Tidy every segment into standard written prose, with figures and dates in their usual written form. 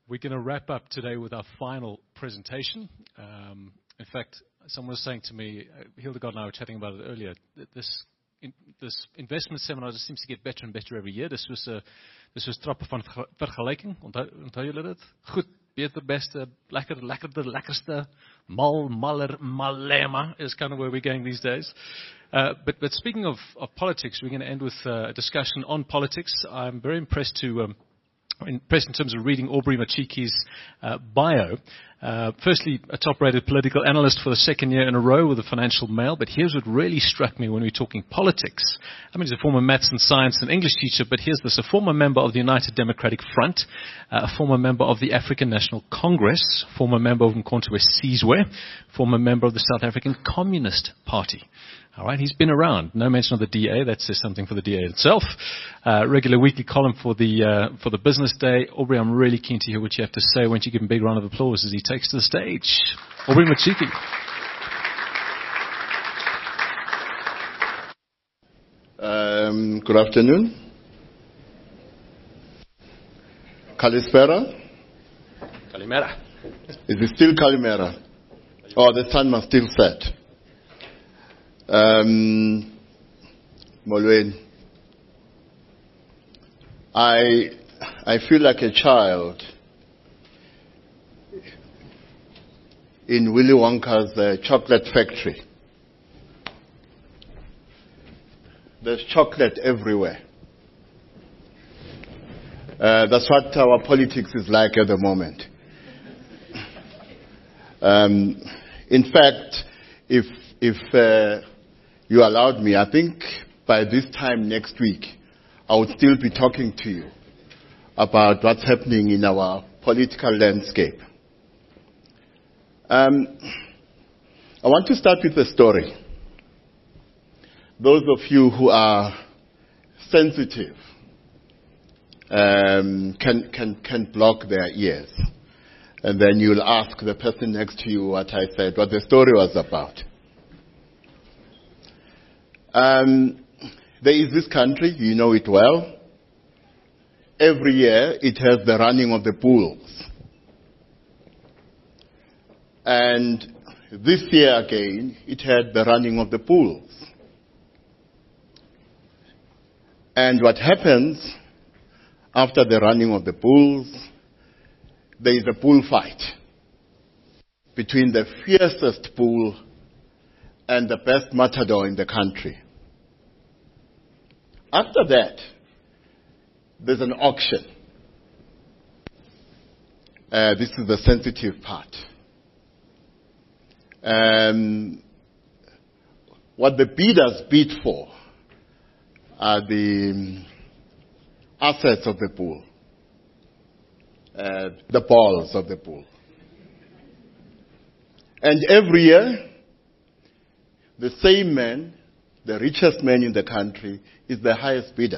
We're going to wrap up today with our final presentation. In fact, someone was saying to me, Hildegard and I were chatting about it earlier, this investment seminar just seems to get better and better every year. This was trappe van vergelijking. Onthou julle dit? Goed, beter, beste, lekker, lekkerder, lekkerste, maller, malema is kind of where we're going these days. But speaking of politics, we're going to end with a discussion on politics. I'm very impressed in terms of reading Aubrey Matshiki's bio. Firstly, a top-rated political analyst for the second year in a row with the Financial Mail. But here's what really struck me when we were talking politics. I mean, he's a former maths and science and English teacher, but here's this, a former member of the United Democratic Front, a former member of the African National Congress, former member of Umkhonto weSizwe, former member of the South African Communist Party. All right, he's been around. No mention of the DA. That says something for the DA itself. Regular weekly column for the Business Day. Aubrey, I'm really keen to hear what you have to say. Why don't you give him a big round of applause as he takes to the stage. Aubrey Matshiki. Good afternoon. Kalispera. Kalimera. Is it still Kalimera? Oh, the sun must still set. Molweni. I feel like a child in Willy Wonka's chocolate factory. There's chocolate everywhere. That's what our politics is like at the moment. In fact, if you allowed me, I think by this time next week, I would still be talking to you about what's happening in our political landscape. I want to start with a story. Those of you who are sensitive can block their ears. And then you'll ask the person next to you what I said, what the story was about. There is this country, you know it well. Every year it has the running of the bulls. And this year again, it had the running of the bulls. And what happens after the running of the bulls, there is a bullfight between the fiercest bull and the best matador in the country. After that, there's an auction. This is the sensitive part. What the bidders bid for are the assets of the bull, the balls of the bull. And every year, the same man, the richest man in the country, is the highest bidder.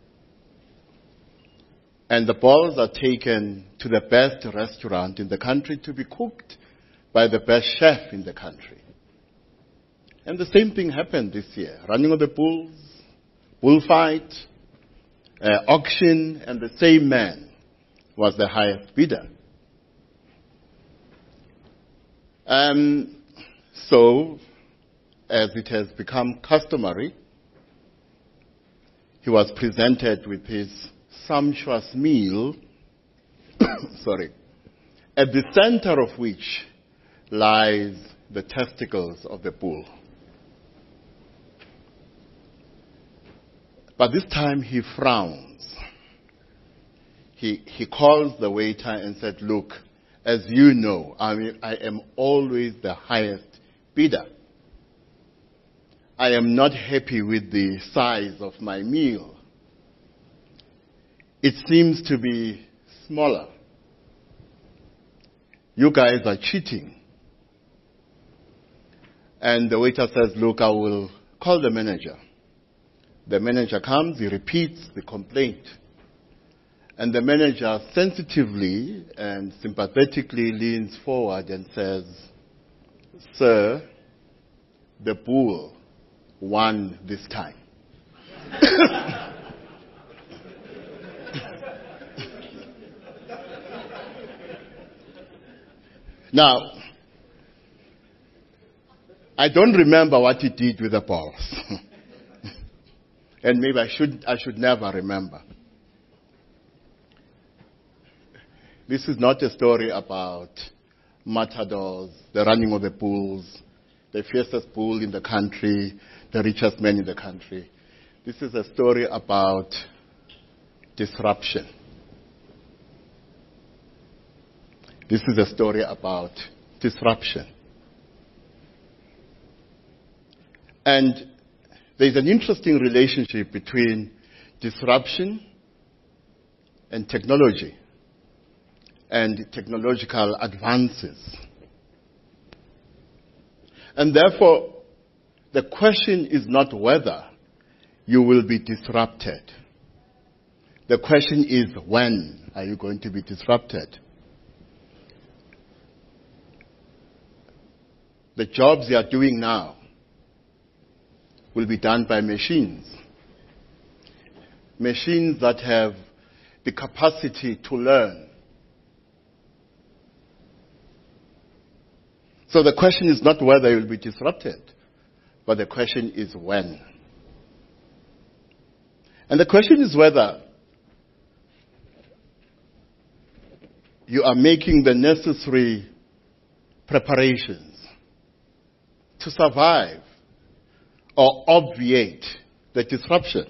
And the balls are taken to the best restaurant in the country to be cooked by the best chef in the country. And the same thing happened this year. Running of the bulls, bullfight, auction, and the same man was the highest bidder. So, as it has become customary, he was presented with his sumptuous meal, sorry, at the center of which lies the testicles of the bull. But this time he frowns. He calls the waiter and said, "Look, as you know, I am always the highest bidder. I am not happy with the size of my meal. It seems to be smaller. You guys are cheating." And the waiter says, "Look, I will call the manager." The manager comes, he repeats the complaint. And the manager sensitively and sympathetically leans forward and says, "Sir, the bull won this time." Now, I don't remember what he did with the balls. And maybe I should never remember. This is not a story about matadors, the running of the bulls, the fiercest bull in the country, the richest man in the country. This is a story about disruption. This is a story about disruption. And there's an interesting relationship between disruption and technology and technological advances. And therefore, the question is not whether you will be disrupted. The question is, when are you going to be disrupted? The jobs you are doing now will be done by machines. Machines that have the capacity to learn. So the question is not whether you will be disrupted, but the question is when. And the question is whether you are making the necessary preparations to survive or obviate the disruption.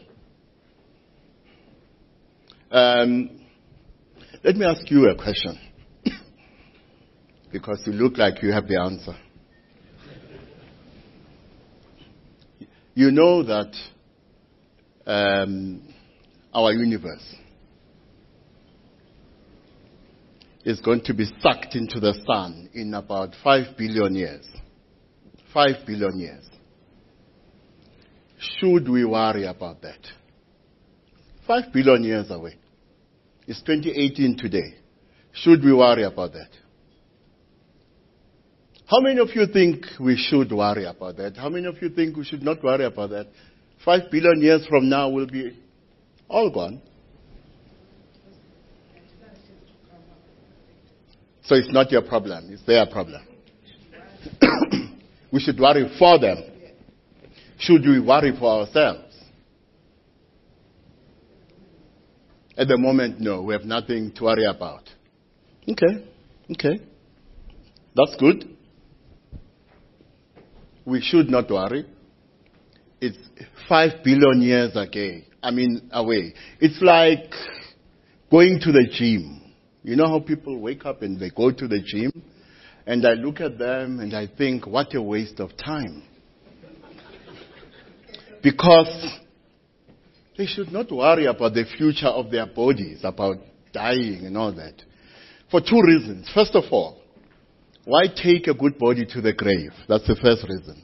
Let me ask you a question, because you look like you have the answer. You know that our universe is going to be sucked into the sun in about 5 billion years. 5 billion years. Should we worry about that? 5 billion years away. It's 2018 today. Should we worry about that? How many of you think we should worry about that? How many of you think we should not worry about that? 5 billion years from now will be all gone. So it's not your problem, it's their problem. We should worry for them. Should we worry for ourselves? At the moment, no, we have nothing to worry about. Okay. That's good. We should not worry. It's 5 billion years away. It's like going to the gym. You know how people wake up and they go to the gym? And I look at them and I think, what a waste of time. Because they should not worry about the future of their bodies, about dying and all that. For 2 reasons. First of all, why take a good body to the grave? That's the first reason.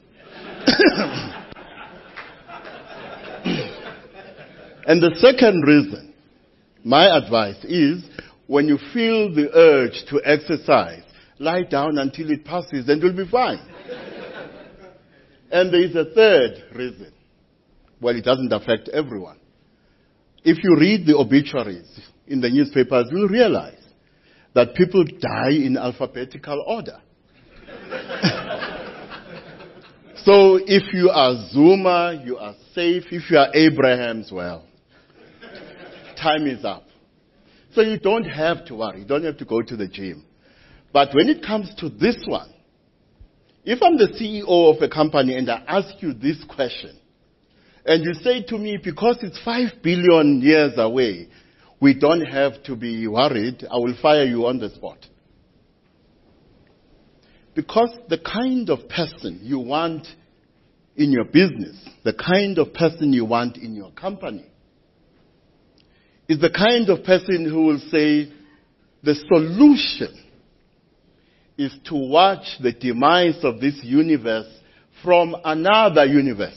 And the second reason, my advice is, when you feel the urge to exercise, lie down until it passes and you'll be fine. And there is a third reason. Well, it doesn't affect everyone. If you read the obituaries in the newspapers, you'll realize that people die in alphabetical order. So if you are Zuma, you are safe. If you are Abrahams, well, time is up. So you don't have to worry. You don't have to go to the gym. But when it comes to this one, if I'm the CEO of a company and I ask you this question, and you say to me, because it's 5 billion years away, we don't have to be worried, I will fire you on the spot. Because the kind of person you want in your business, the kind of person you want in your company, is the kind of person who will say, the solution is to watch the demise of this universe from another universe.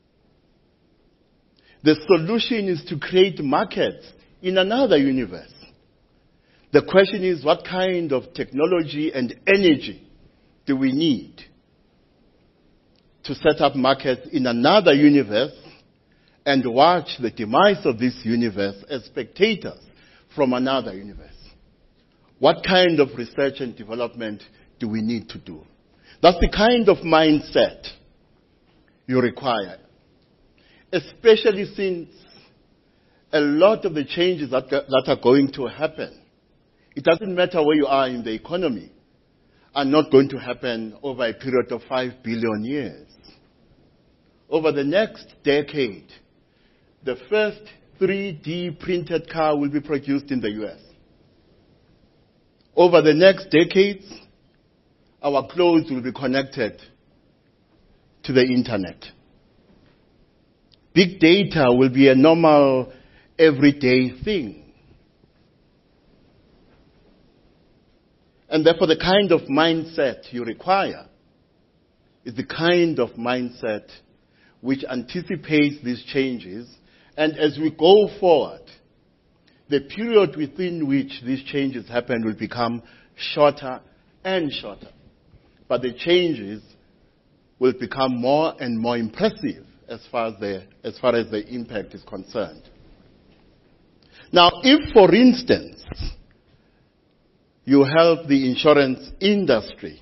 The solution is to create markets in another universe. The question is, what kind of technology and energy do we need to set up markets in another universe and watch the demise of this universe as spectators from another universe? What kind of research and development do we need to do? That's the kind of mindset you require, especially since a lot of the changes that are going to happen, it doesn't matter where you are in the economy, are not going to happen over a period of 5 billion years. Over the next decade, the first 3D printed car will be produced in the US. Over the next decades, our clothes will be connected to the internet. Big data will be a normal, everyday thing. And therefore, the kind of mindset you require is the kind of mindset which anticipates these changes. And as we go forward, the period within which these changes happen will become shorter and shorter. But the changes will become more and more impressive as far as the impact is concerned. Now, if, for instance, you help the insurance industry,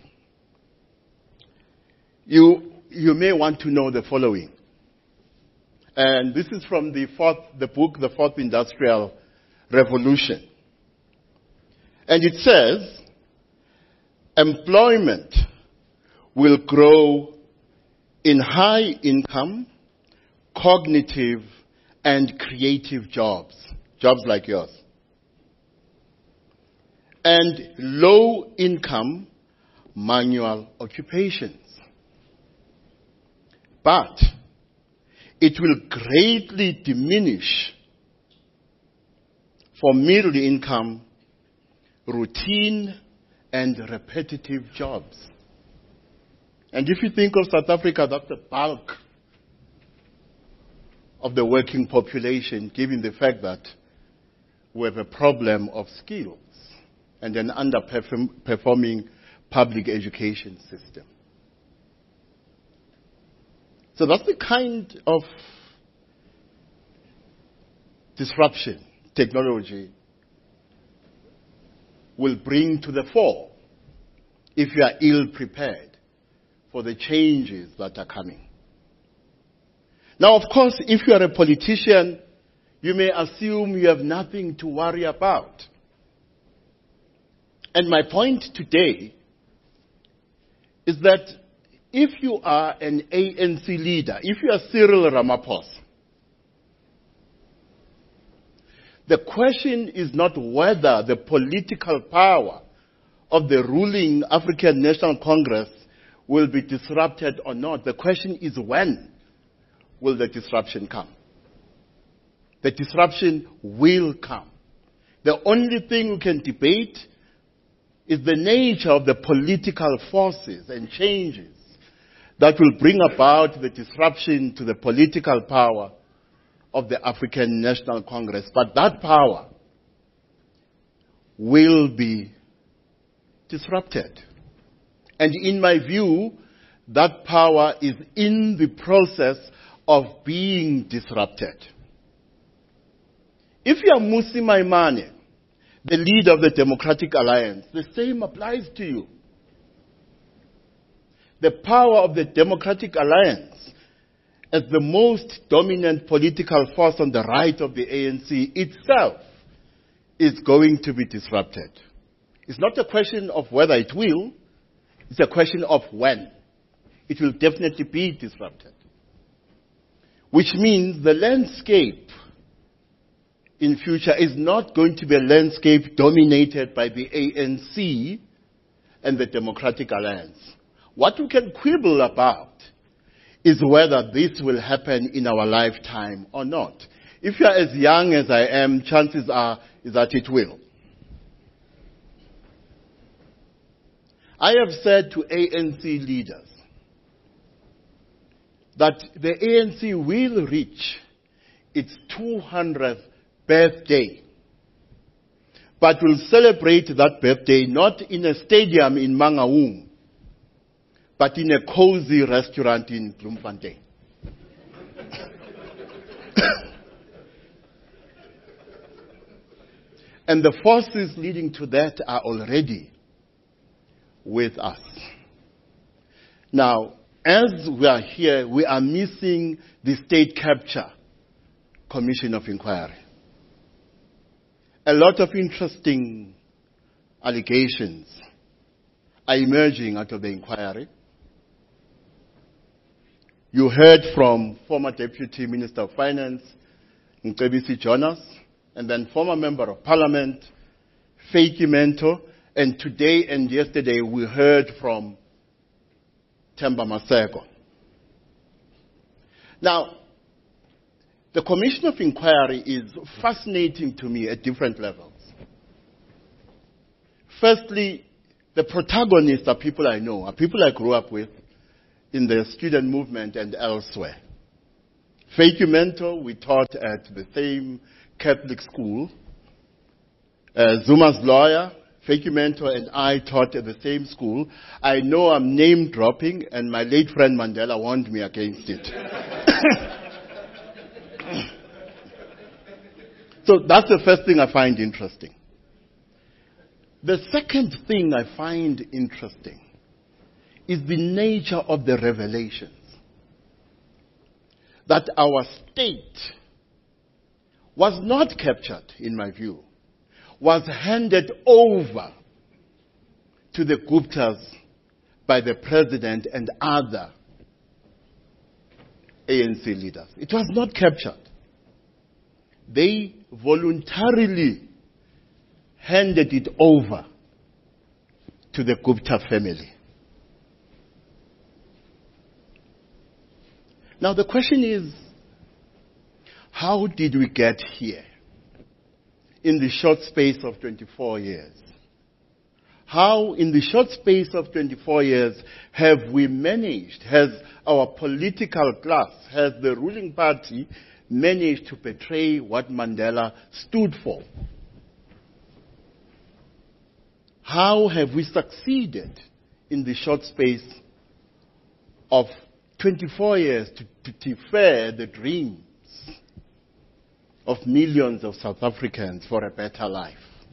you may want to know the following. And this is from the book, The Fourth Industrial Revolution. And it says, employment will grow in high income, cognitive, and creative jobs like yours, and low income manual occupations. But it will greatly diminish for middle income, routine, and repetitive jobs. And if you think of South Africa, that's the bulk of the working population, given the fact that we have a problem of skills and an underperforming public education system. So that's the kind of disruption technology will bring to the fore if you are ill prepared for the changes that are coming. Now, of course, if you are a politician, you may assume you have nothing to worry about. And my point today is that if you are an ANC leader, if you are Cyril Ramaphosa, the question is not whether the political power of the ruling African National Congress will be disrupted or not. The question is when will the disruption come? The disruption will come. The only thing we can debate is the nature of the political forces and changes that will bring about the disruption to the political power of the African National Congress. But that power will be disrupted. And in my view, that power is in the process of being disrupted. If you are Mmusi Maimane, the leader of the Democratic Alliance, the same applies to you. The power of the Democratic Alliance as the most dominant political force on the right of the ANC itself is going to be disrupted. It's not a question of whether it will, it's a question of when. It will definitely be disrupted. Which means the landscape in future is not going to be a landscape dominated by the ANC and the Democratic Alliance. What we can quibble about is whether this will happen in our lifetime or not. If you are as young as I am, chances are is that it will. I have said to ANC leaders that the ANC will reach its 200th birthday, but will celebrate that birthday not in a stadium in Mangaung, but in a cozy restaurant in Bloemfontein. And the forces leading to that are already with us. Now, as we are here, we are missing the State Capture Commission of Inquiry. A lot of interesting allegations are emerging out of the inquiry. You heard from former Deputy Minister of Finance, Mcebisi Jonas, and then former Member of Parliament, Faiki Mento, and today and yesterday we heard from Themba Maseko. Now, the Commission of Inquiry is fascinating to me at different levels. Firstly, the protagonists are people I know, are people I grew up with in the student movement and elsewhere. Faiki Mento, we taught at the same Catholic school. Zuma's lawyer, Faiki Mento, and I taught at the same school. I know I'm name dropping, and my late friend Mandela warned me against it. So that's the first thing I find interesting. The second thing I find interesting is the nature of the revelations. That our state was not captured, in my view, was handed over to the Guptas by the president and other ANC leaders. It was not captured. They voluntarily handed it over to the Gupta family. Now the question is, how did we get here in the short space of 24 years? How in the short space of 24 years have we managed, has our political class, has the ruling party managed to betray what Mandela stood for? How have we succeeded in the short space of 24 years to defer the dreams of millions of South Africans for a better life?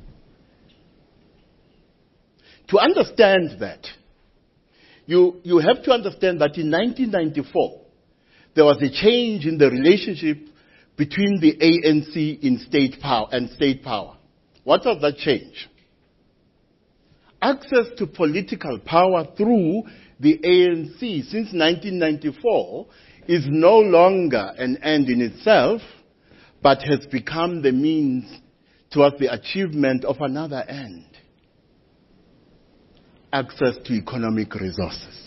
To understand that, you have to understand that in 1994, there was a change in the relationship between the ANC in state power and state power. What was that change? Access to political power through the ANC since 1994 is no longer an end in itself, but has become the means towards the achievement of another end: access to economic resources.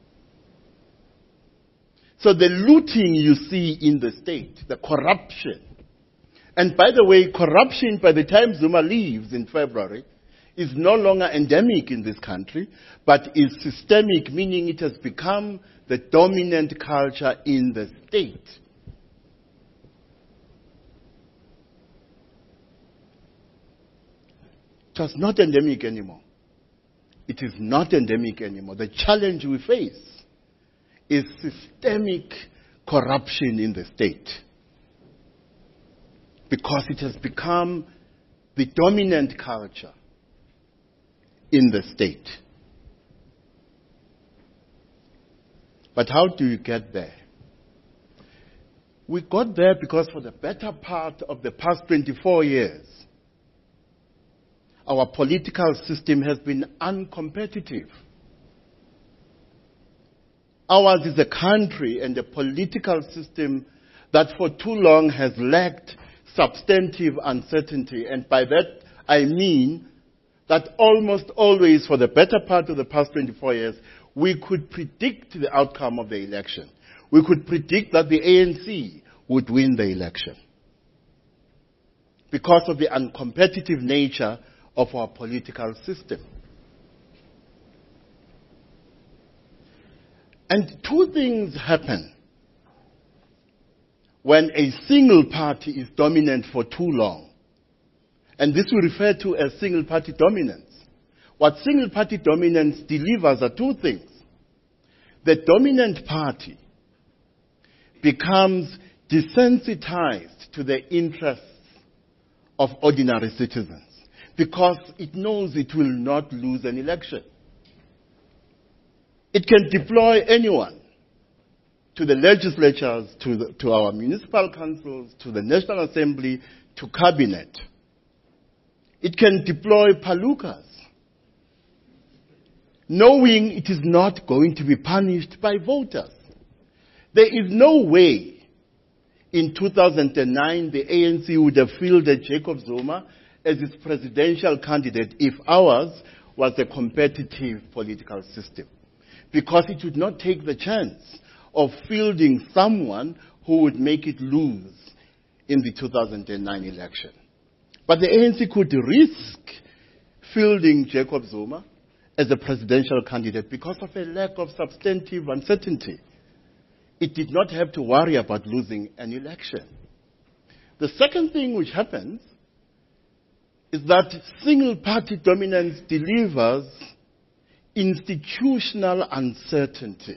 So the looting you see in the state, the corruption, and by the way, corruption by the time Zuma leaves in February is no longer endemic in this country, but is systemic, meaning it has become the dominant culture in the state. It was not endemic anymore. It is not endemic anymore. The challenge we face is systemic corruption in the state, because it has become the dominant culture in the state. But how do you get there? We got there because for the better part of the past 24 years, our political system has been uncompetitive. Ours is a country and a political system that for too long has lacked substantive uncertainty. And by that I mean that almost always for the better part of the past 24 years, we could predict the outcome of the election. We could predict that the ANC would win the election because of the uncompetitive nature of our political system. And two things happen when a single party is dominant for too long. And this we refer to as single party dominance. What single party dominance delivers are two things. The dominant party becomes desensitized to the interests of ordinary citizens because it knows it will not lose an election. It can deploy anyone to the legislatures, to our municipal councils, to the National Assembly, to cabinet. It can deploy palookas, knowing it is not going to be punished by voters. There is no way in 2009 the ANC would have fielded Jacob Zuma as its presidential candidate if ours was a competitive political system, because it would not take the chance of fielding someone who would make it lose in the 2009 election. But the ANC could risk fielding Jacob Zuma as a presidential candidate because of a lack of substantive uncertainty. It did not have to worry about losing an election. The second thing which happens is that single-party dominance delivers institutional uncertainty.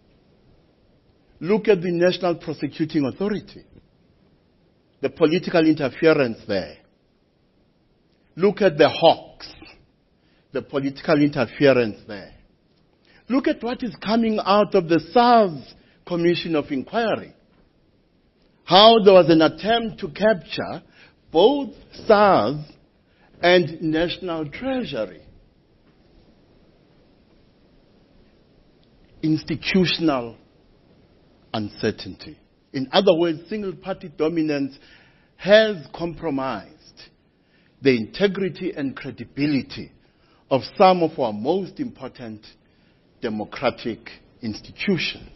Look at the National Prosecuting Authority, the political interference there. Look at the Hawks, the political interference there. Look at what is coming out of the SARS Commission of Inquiry. How there was an attempt to capture both SARS and National Treasury. Institutional uncertainty. In other words, single-party dominance has compromised the integrity and credibility of some of our most important democratic institutions.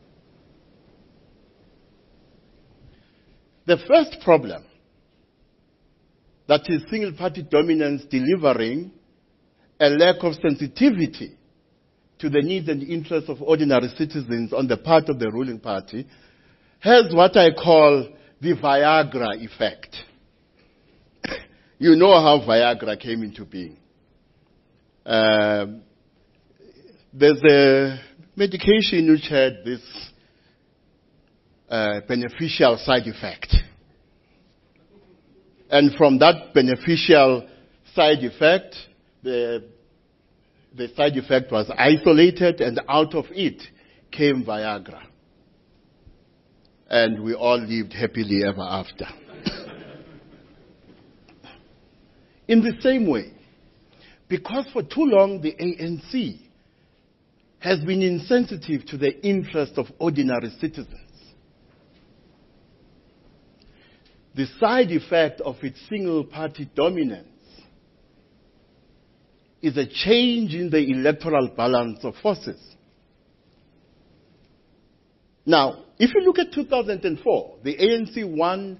The first problem, that is single-party dominance delivering a lack of sensitivity to the needs and interests of ordinary citizens on the part of the ruling party, has what I call the Viagra effect. You know how Viagra came into being. There's a medication which had this beneficial side effect. And from that beneficial side effect, the side effect was isolated, and out of it came Viagra. And we all lived happily ever after. In the same way, because for too long the ANC has been insensitive to the interests of ordinary citizens, the side effect of its single-party dominance is a change in the electoral balance of forces. Now, if you look at 2004, the ANC won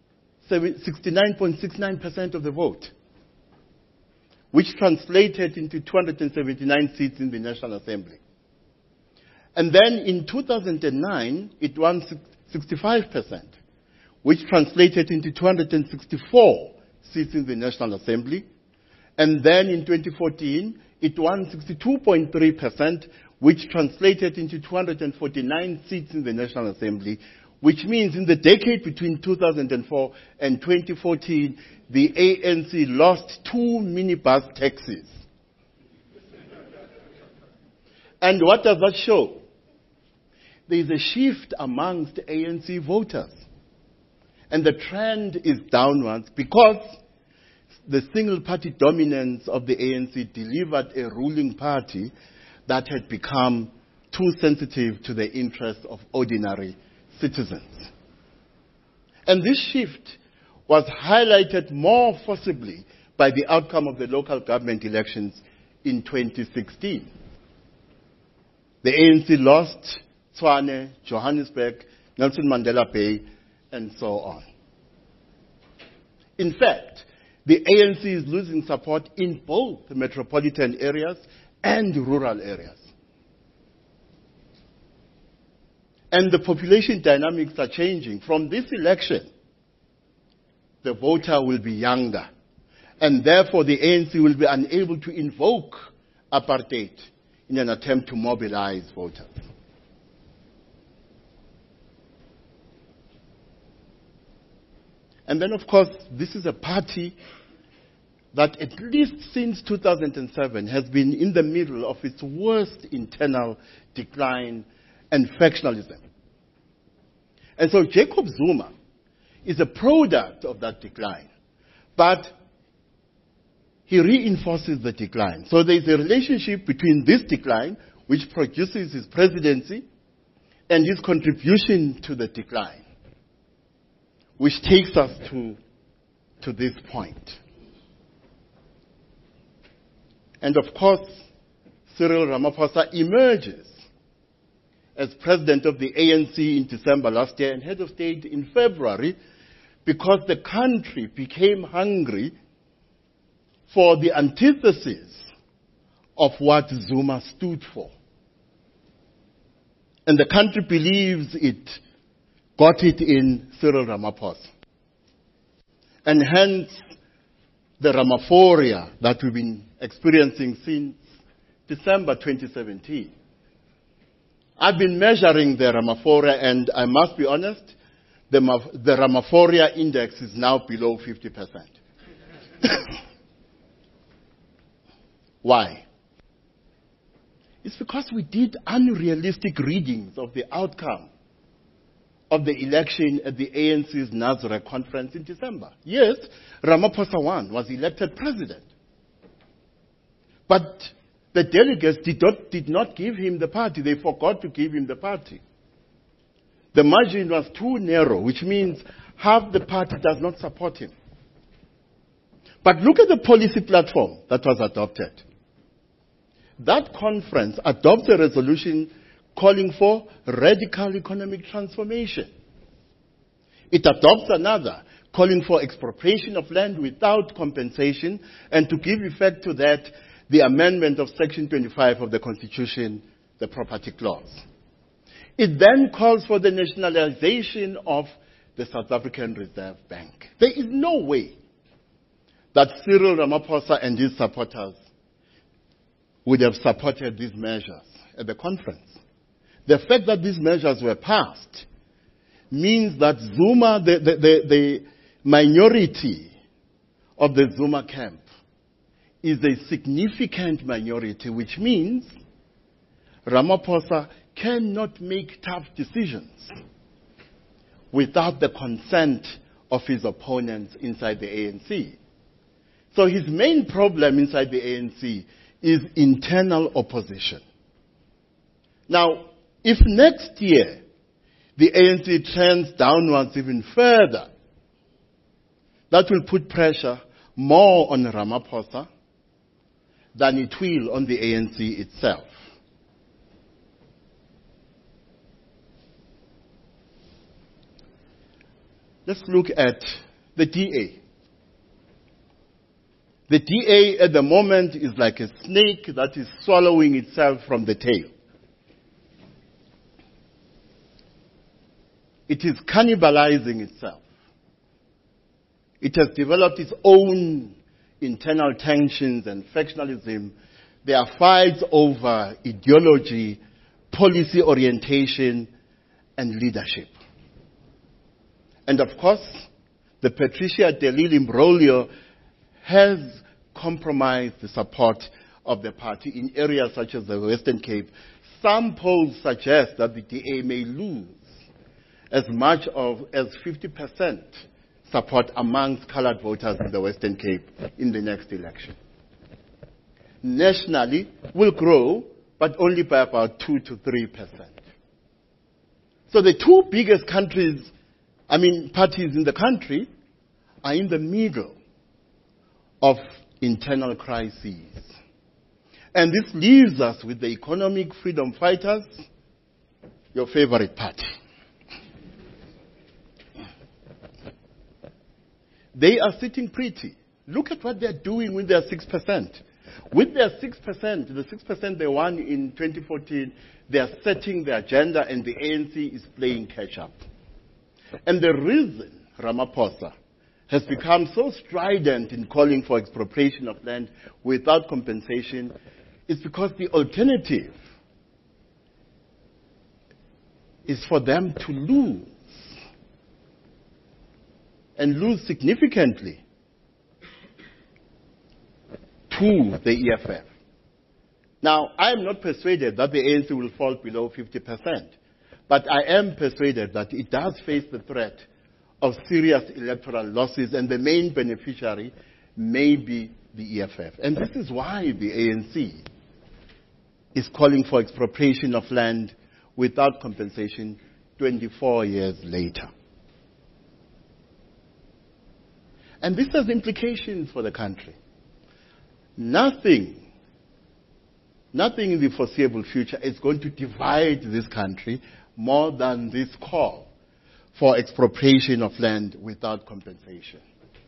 69.69% of the vote, which translated into 279 seats in the National Assembly. And then in 2009, it won 65%, which translated into 264 seats in the National Assembly. And then in 2014, it won 62.3%, which translated into 249 seats in the National Assembly, which means in the decade between 2004 and 2014, the ANC lost 2 minibus taxis. And what does that show? There is a shift amongst ANC voters. And the trend is downwards because the single-party dominance of the ANC delivered a ruling party that had become too sensitive to the interests of ordinary citizens. And this shift was highlighted more forcibly by the outcome of the local government elections in 2016. The ANC lost Tshwane, Johannesburg, Nelson Mandela Bay, and so on. In fact, the ANC is losing support in both the metropolitan areas and rural areas. And the population dynamics are changing. From this election, the voter will be younger. And therefore, the ANC will be unable to invoke apartheid in an attempt to mobilize voters. And then, of course, this is a party that at least since 2007 has been in the middle of its worst internal decline and factionalism. And so Jacob Zuma is a product of that decline. But he reinforces the decline. So there is a relationship between this decline, which produces his presidency, and his contribution to the decline, which takes us to this point. And of course, Cyril Ramaphosa emerges as president of the ANC in December last year and head of state in February because the country became hungry for the antithesis of what Zuma stood for. And the country believes it got it in Cyril Ramaphosa. And hence, the Ramaphoria that we've been experiencing since December 2017. I've been measuring the Ramaphoria, and I must be honest, the Ramaphoria index is now below 50%. Why? It's because we did unrealistic readings of the outcome of the election at the ANC's Nazareth conference in December. Yes, Ramaphosa won, was elected president. But the delegates did not give him the party. They forgot to give him the party. The margin was too narrow, which means half the party does not support him. But look at the policy platform that was adopted. That conference adopts a resolution calling for radical economic transformation. It adopts another calling for expropriation of land without compensation, and to give effect to that, the amendment of Section 25 of the Constitution, the Property Clause. It then calls for the nationalization of the South African Reserve Bank. There is no way that Cyril Ramaphosa and his supporters would have supported these measures at the conference. The fact that these measures were passed means that Zuma, the minority of the Zuma camp, is a significant minority, which means Ramaphosa cannot make tough decisions without the consent of his opponents inside the ANC. So his main problem inside the ANC is internal opposition. Now, if next year the ANC trends downwards even further, that will put pressure more on Ramaphosa than it will on the ANC itself. Let's look at the DA. The DA at the moment is like a snake that is swallowing itself from the tail. It is cannibalizing itself. It has developed its own internal tensions and factionalism. There are fights over ideology, policy orientation, and leadership. And of course, the Patricia de Lille imbroglio has compromised the support of the party in areas such as the Western Cape. Some polls suggest that the DA may lose as much as 50% support amongst colored voters in the Western Cape in the next election. Nationally, will grow, but only by about 2 to 3%. So the two biggest parties in the country are in the middle of internal crises. And this leaves us with the economic freedom fighters, your favorite party. They are sitting pretty. Look at what they're doing with their 6%. With their 6%, the 6% they won in 2014, they are setting the agenda and the ANC is playing catch up. And the reason Ramaphosa has become so strident in calling for expropriation of land without compensation is because the alternative is for them to lose. And lose significantly. to the EFF. Now, I am not persuaded that the ANC will fall below 50%, but I am persuaded that it does face the threat of serious electoral losses, and the main beneficiary may be the EFF. And this is why the ANC is calling for expropriation of land without compensation 24 years later. And this has implications for the country. Nothing in the foreseeable future is going to divide this country more than this call for expropriation of land without compensation.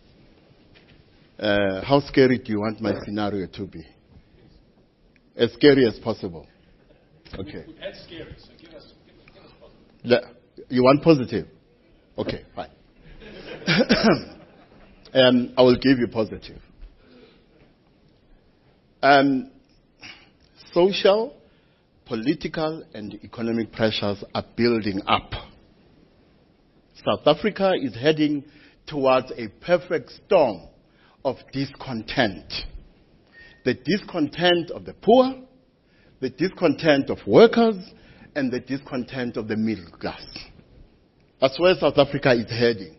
How scary do you want my scenario to be? As scary as possible. Okay. That's scary, so give us positive. You want positive? Okay, fine. I will give you positive. Social, political, and economic pressures are building up. South Africa is heading towards a perfect storm of discontent. The discontent of the poor, the discontent of workers, and the discontent of the middle class. That's where South Africa is heading.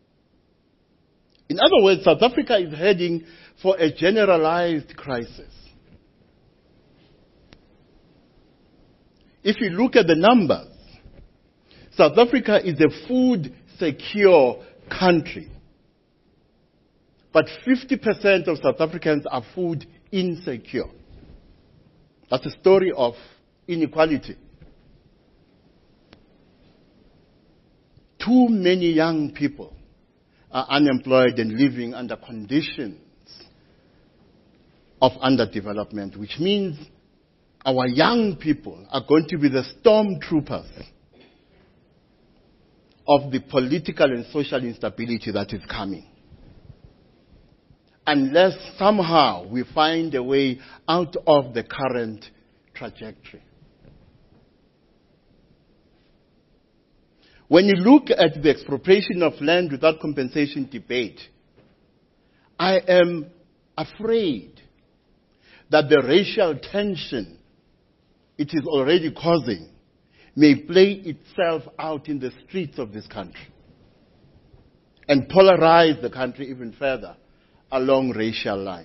In other words, South Africa is heading for a generalized crisis. If you look at the numbers, South Africa is a food-secure country. But 50% of South Africans are food insecure. That's a story of inequality. Too many young people are unemployed and living under conditions of underdevelopment, which means our young people are going to be the stormtroopers of the political and social instability that is coming. Unless somehow we find a way out of the current trajectory. When you look at the expropriation of land without compensation debate, I am afraid that the racial tension it is already causing may play itself out in the streets of this country and polarize the country even further along racial lines.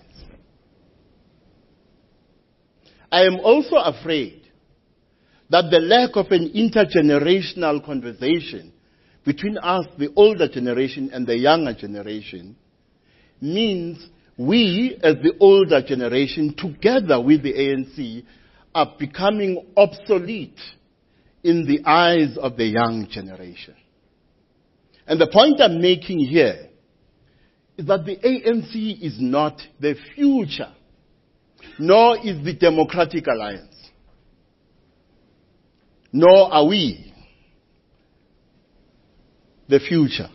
I am also afraid that the lack of an intergenerational conversation between us, the older generation, and the younger generation, means we, as the older generation, together with the ANC, are becoming obsolete in the eyes of the young generation. And the point I'm making here is that the ANC is not the future, nor is the Democratic Alliance, nor are we the future.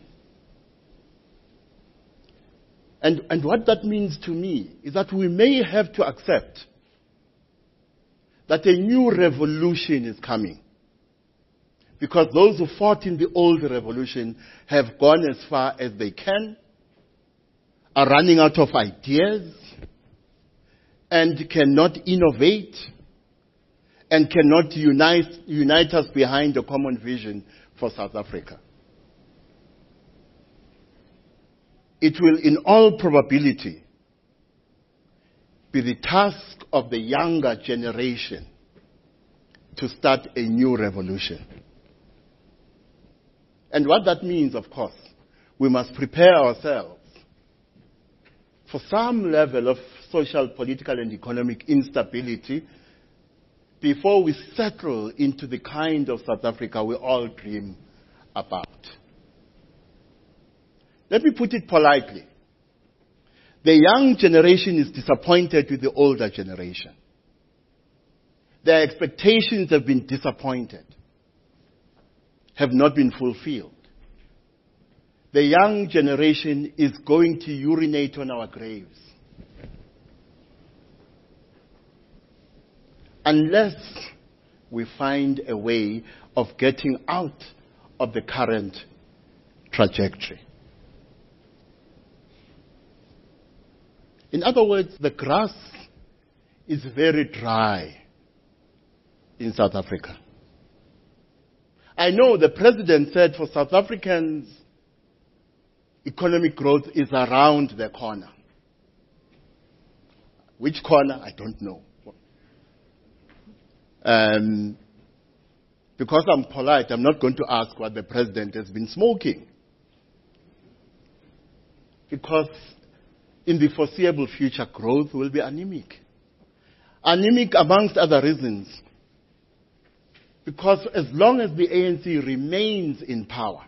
And what that means to me is that we may have to accept that a new revolution is coming. Because those who fought in the old revolution have gone as far as they can, are running out of ideas, and cannot innovate, and cannot unite us behind a common vision for South Africa. It will, in all probability, be the task of the younger generation to start a new revolution. And what that means, of course, we must prepare ourselves for some level of social, political, and economic instability before we settle into the kind of South Africa we all dream about. Let me put it politely. The young generation is disappointed with the older generation. Their expectations have been disappointed, have not been fulfilled. The young generation is going to urinate on our graves. Unless we find a way of getting out of the current trajectory. In other words, the grass is very dry in South Africa. I know the president said for South Africans, economic growth is around the corner. Which corner? I don't know. Because I'm polite, I'm not going to ask what the president has been smoking. Because in the foreseeable future, growth will be anemic. Anemic amongst other reasons. Because as long as the ANC remains in power,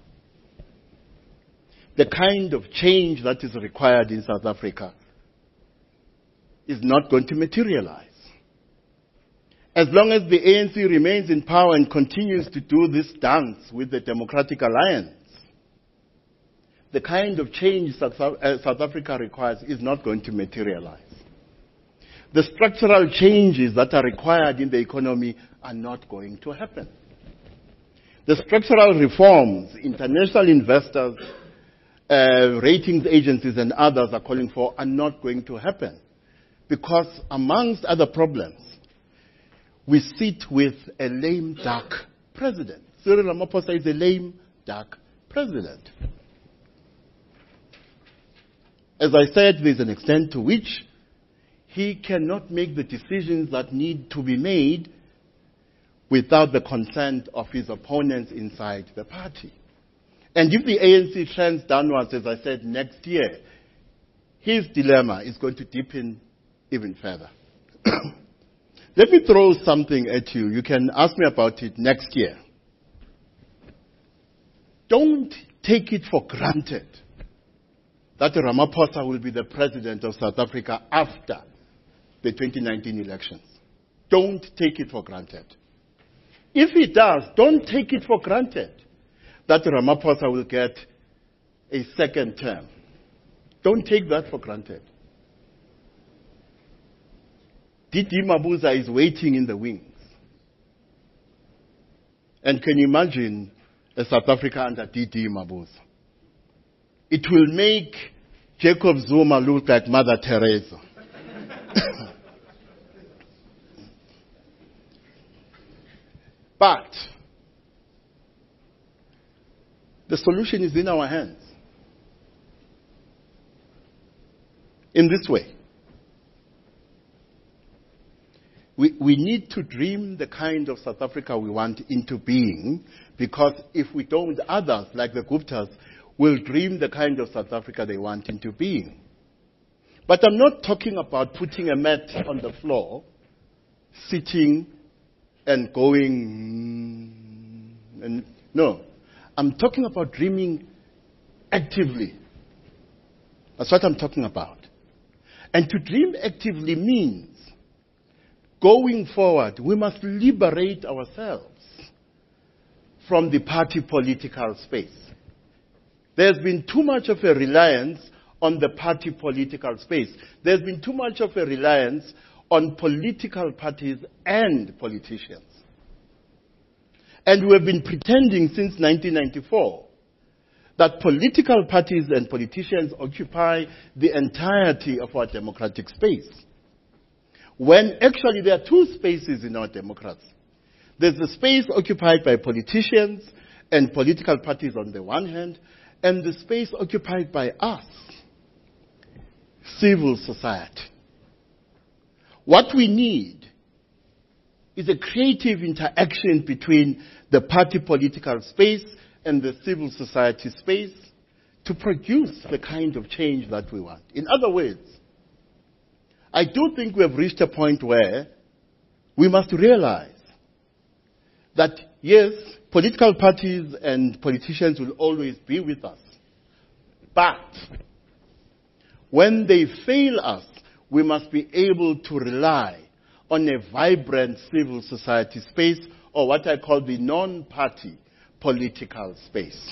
the kind of change that is required in South Africa is not going to materialize. As long as the ANC remains in power and continues to do this dance with the Democratic Alliance, the kind of change South Africa requires is not going to materialize. The structural changes that are required in the economy are not going to happen. The structural reforms international investors, ratings agencies and others are calling for are not going to happen. Because amongst other problems, we sit with a lame duck president. Cyril Ramaphosa is a lame duck president. As I said, there's an extent to which he cannot make the decisions that need to be made without the consent of his opponents inside the party. And if the ANC trends downwards, as I said, next year, his dilemma is going to deepen even further. Let me throw something at you. You can ask me about it next year. Don't take it for granted that Ramaphosa will be the president of South Africa after the 2019 elections. Don't take it for granted. If he does, don't take it for granted that Ramaphosa will get a second term. Don't take that for granted. D.D. Mabuza is waiting in the wings. And can you imagine a South Africa under D.D. Mabuza? It will make Jacob Zuma look like Mother Teresa. But the solution is in our hands. In this way. We need to dream the kind of South Africa we want into being, because if we don't, others, like the Guptas, will dream the kind of South Africa they want into being. But I'm not talking about putting a mat on the floor, sitting and going, no. I'm talking about dreaming actively. That's what I'm talking about. And to dream actively means, going forward, we must liberate ourselves from the party political space. There's been too much of a reliance on the party political space. There's been too much of a reliance on political parties and politicians. And we have been pretending since 1994 that political parties and politicians occupy the entirety of our democratic space, when actually there are two spaces in our democracy. There's the space occupied by politicians and political parties on the one hand, and the space occupied by us, civil society. What we need is a creative interaction between the party political space and the civil society space to produce the kind of change that we want. In other words, I do think we have reached a point where we must realize that, yes, political parties and politicians will always be with us. But when they fail us, we must be able to rely on a vibrant civil society space, or what I call the non-party political space.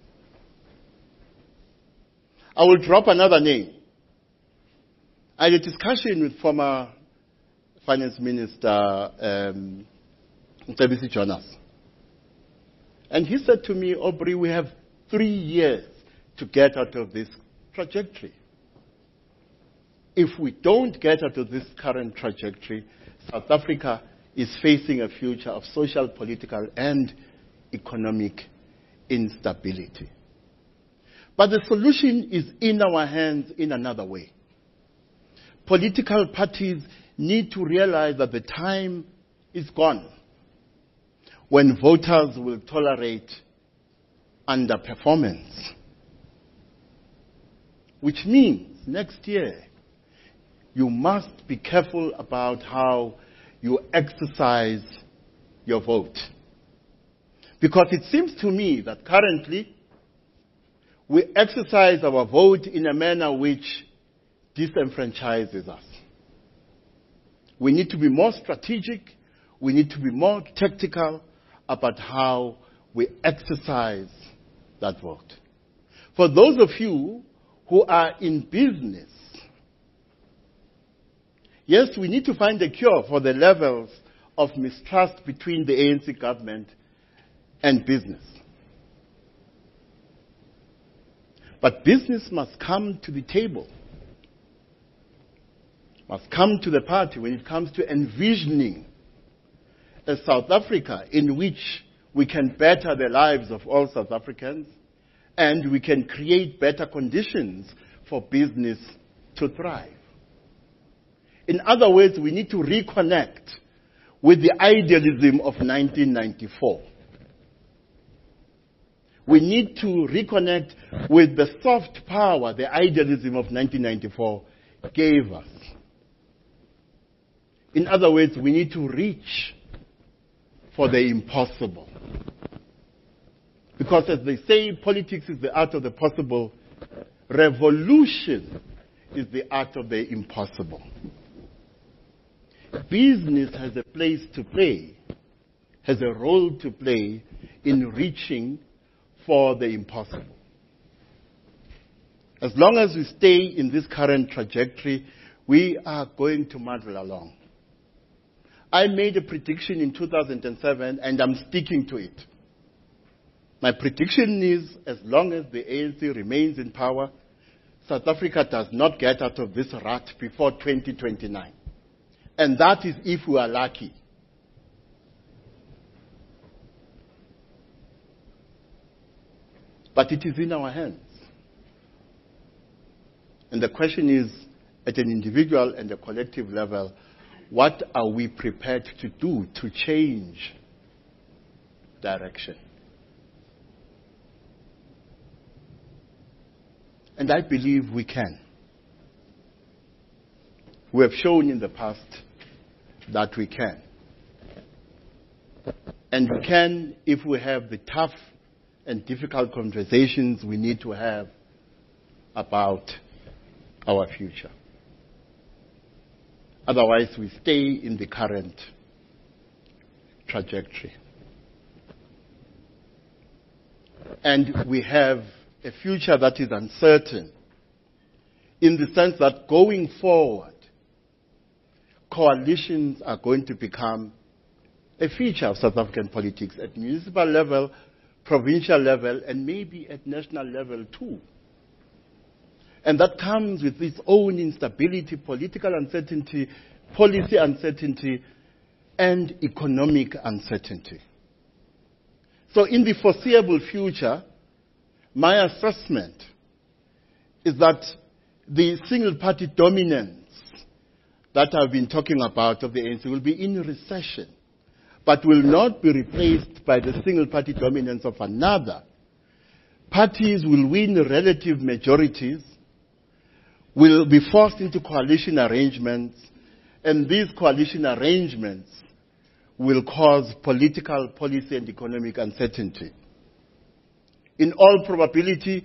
I will drop another name. I had a discussion with former Finance Minister Mcebisi Jonas. And he said to me, Aubrey, we have 3 years to get out of this trajectory. if we don't get out of this current trajectory, South Africa is facing a future of social, political, and economic instability. But the solution is in our hands in another way. Political parties need to realize that the time is gone when voters will tolerate underperformance. Which means next year, you must be careful about how you exercise your vote. Because it seems to me that currently, we exercise our vote in a manner which disenfranchises us. We need to be more strategic. We need to be more tactical about how we exercise that vote. For those of you who are in business, yes, we need to find a cure for the levels of mistrust between the ANC government and business. But business must come to the table, must come to the party when it comes to envisioning a South Africa in which we can better the lives of all South Africans and we can create better conditions for business to thrive. In other words, we need to reconnect with the idealism of 1994. We need to reconnect with the soft power the idealism of 1994 gave us. In other words, we need to reach for the impossible. Because as they say, politics is the art of the possible. Revolution is the art of the impossible. Business has a place to play, has a role to play in reaching for the impossible. As long as we stay in this current trajectory, we are going to muddle along. I made a prediction in 2007 and I'm sticking to it. My prediction is as long as the ANC remains in power, South Africa does not get out of this rut before 2029. And that is if we are lucky. But it is in our hands. And the question is, at an individual and a collective level, what are we prepared to do to change direction? And I believe we can. We have shown in the past that we can. And we can if we have the tough and difficult conversations we need to have about our future. Otherwise, we stay in the current trajectory. And we have a future that is uncertain in the sense that going forward, coalitions are going to become a feature of South African politics at municipal level, provincial level, and maybe at national level too. And that comes with its own instability, political uncertainty, policy uncertainty, and economic uncertainty. So in the foreseeable future, my assessment is that the single-party dominance that I've been talking about of the ANC will be in recession, but will not be replaced by the single-party dominance of another. Parties will win relative majorities, will be forced into coalition arrangements, and these coalition arrangements will cause political, policy, and economic uncertainty. In all probability,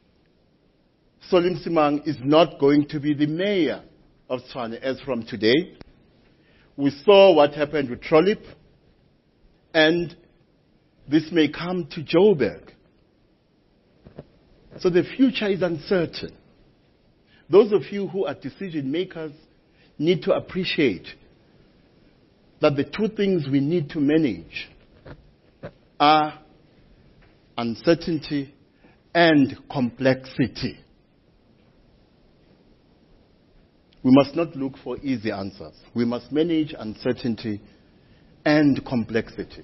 Solly Msimang is not going to be the mayor of Tshwane as from today. We saw what happened with Trollip, and this may come to Joburg. So the future is uncertain. Those of you who are decision makers need to appreciate that the two things we need to manage are uncertainty and complexity. We must not look for easy answers. We must manage uncertainty and complexity.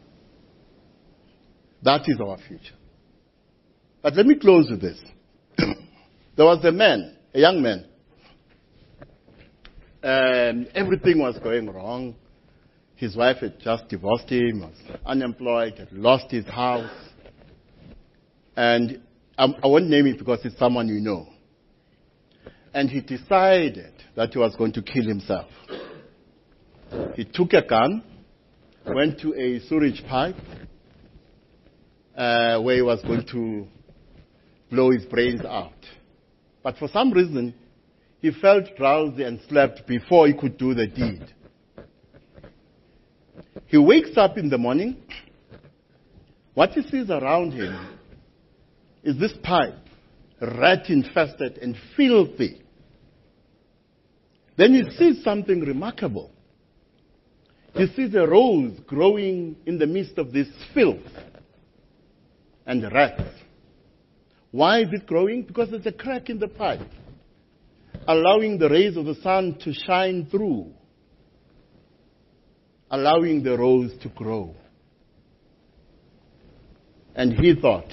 That is our future. But let me close with this. There was a young man, and everything was going wrong. His wife had just divorced him, was unemployed, had lost his house. And I won't name it because it's someone you know. And he decided that he was going to kill himself. He took a gun, went to a sewage pipe, where he was going to blow his brains out. But for some reason, he felt drowsy and slept before he could do the deed. He wakes up in the morning. What he sees around him is this pipe, rat-infested and filthy. Then he sees something remarkable. He sees a rose growing in the midst of this filth and rats. Why is it growing? Because there's a crack in the pipe, allowing the rays of the sun to shine through, allowing the rose to grow. And he thought,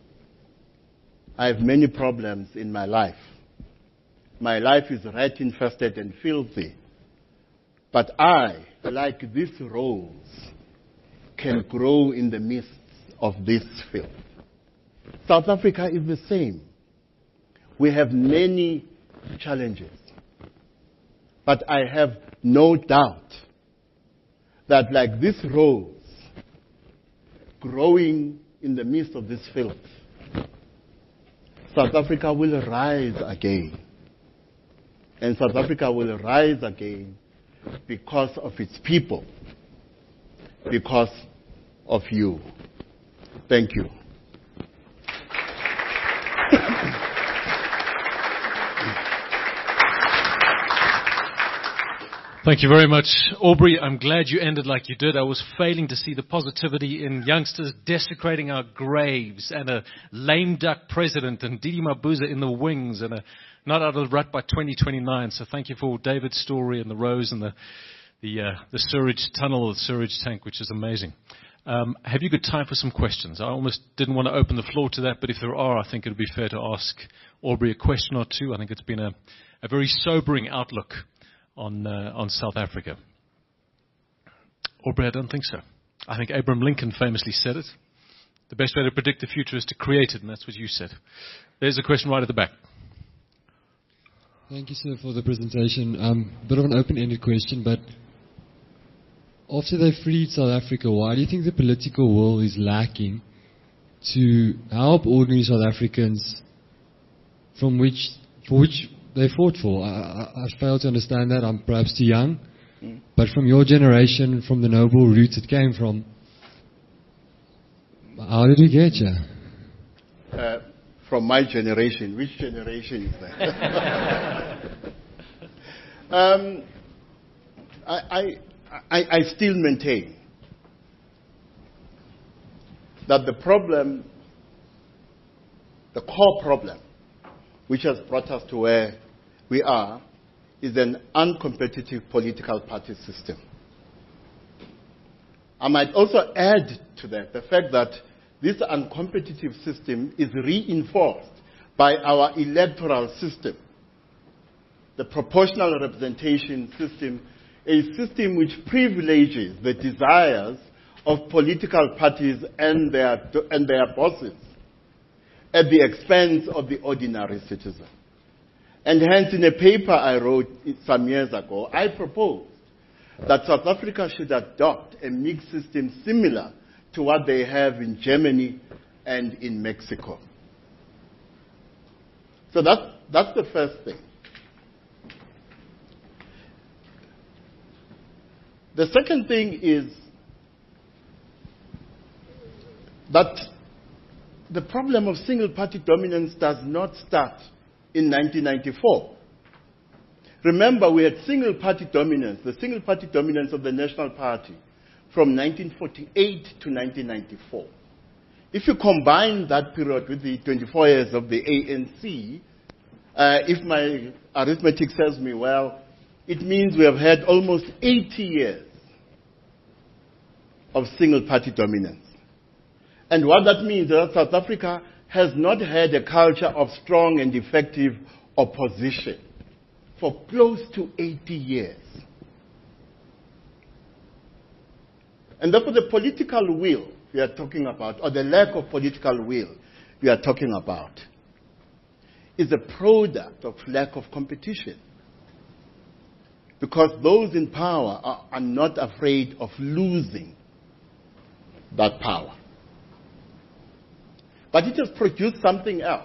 I have many problems in my life. My life is rat-infested and filthy. But I, like this rose, can grow in the midst of this filth. South Africa is the same. We have many challenges. But I have no doubt that like this rose, growing in the midst of this filth, South Africa will rise again. And South Africa will rise again because of its people, because of you. Thank you. Thank you very much, Aubrey. I'm glad you ended like you did. I was failing to see the positivity in youngsters desecrating our graves and a lame duck president and Didi Mabuza in the wings and a not out of the rut by 2029. So thank you for David's story and the rose and the sewage tunnel, the sewage tank, which is amazing. Have you got time for some questions? I almost didn't want to open the floor to that, but if there are, I think it would be fair to ask Aubrey a question or two. I think it's been a very sobering outlook on South Africa. Aubrey, I don't think so. I think Abraham Lincoln famously said it. The best way to predict the future is to create it, and that's what you said. There's a question right at the back. Thank you, sir, for the presentation. A bit of an open-ended question, but after they freed South Africa, why do you think the political will is lacking to help ordinary South Africans for which they fought for? I fail to understand that. I'm perhaps too young. But from your generation, from the noble roots it came from, how did we get here? From my generation. Which generation is that? I still maintain that the problem, the core problem, which has brought us to where we are, is an uncompetitive political party system. I might also add to that the fact that this uncompetitive system is reinforced by our electoral system, the proportional representation system, a system which privileges the desires of political parties and their bosses at the expense of the ordinary citizen. And hence, in a paper I wrote some years ago, I proposed that South Africa should adopt a mixed system similar to what they have in Germany and in Mexico. So that's the first thing. The second thing is that the problem of single-party dominance does not start in 1994. Remember, we had single-party dominance, the single-party dominance of the National Party from 1948 to 1994. If you combine that period with the 24 years of the ANC, If my arithmetic serves me well, it means we have had almost 80 years of single-party dominance. And what that means is that South Africa has not had a culture of strong and effective opposition for close to 80 years. And therefore the political will we are talking about, or the lack of political will we are talking about, is a product of lack of competition. Because those in power are not afraid of losing that power. But it has produced something else.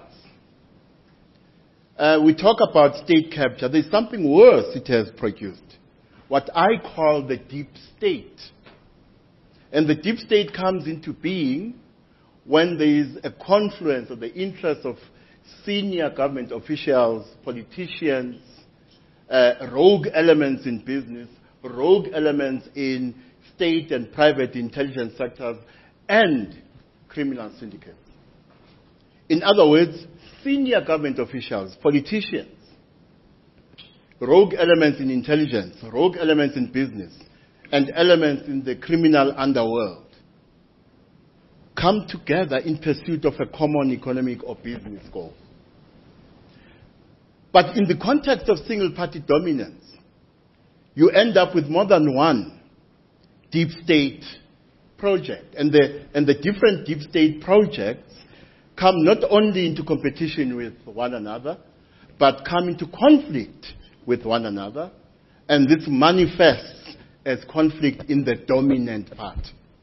We talk about state capture. There's something worse it has produced. What I call the deep state. And the deep state comes into being when there is a confluence of the interests of senior government officials, politicians, rogue elements in business, rogue elements in state and private intelligence sectors, and criminal syndicates. In other words, senior government officials, politicians, rogue elements in intelligence, rogue elements in business, and elements in the criminal underworld come together in pursuit of a common economic or business goal. But in the context of single-party dominance, you end up with more than one deep state project. And the different deep state projects come not only into competition with one another, but come into conflict with one another. And this manifests as conflict in the dominant part.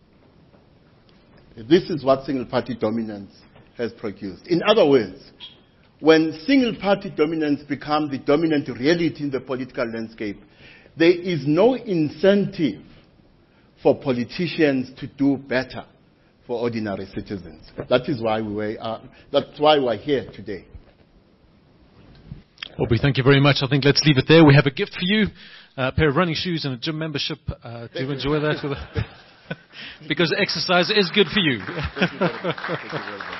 This is what single-party dominance has produced. In other words, when single-party dominance becomes the dominant reality in the political landscape, there is no incentive for politicians to do better for ordinary citizens. That is why that's why we're here today. Aubrey, thank you very much. I think let's leave it there. We have a gift for you, a pair of running shoes and a gym membership. Do you enjoy that? Because exercise is good for you. Thank you very much. Thank you very much.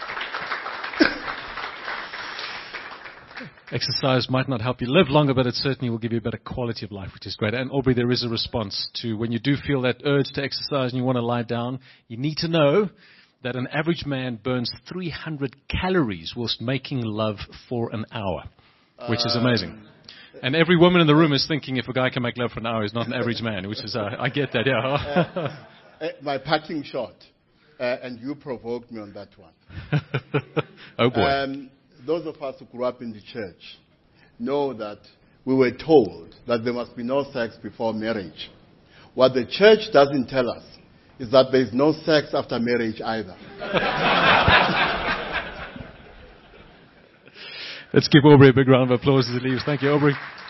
Exercise might not help you live longer, but it certainly will give you a better quality of life, which is great. And Aubrey, there is a response to when you do feel that urge to exercise and you want to lie down, you need to know that an average man burns 300 calories whilst making love for an hour, which is amazing. And every woman in the room is thinking if a guy can make love for an hour, he's not an average man, which is, I get that, yeah. My parting shot, and you provoked me on that one. Oh boy. Those of us who grew up in the church know that we were told that there must be no sex before marriage. What the church doesn't tell us is that there is no sex after marriage either. Let's give Aubrey a big round of applause as he leaves. Thank you, Aubrey.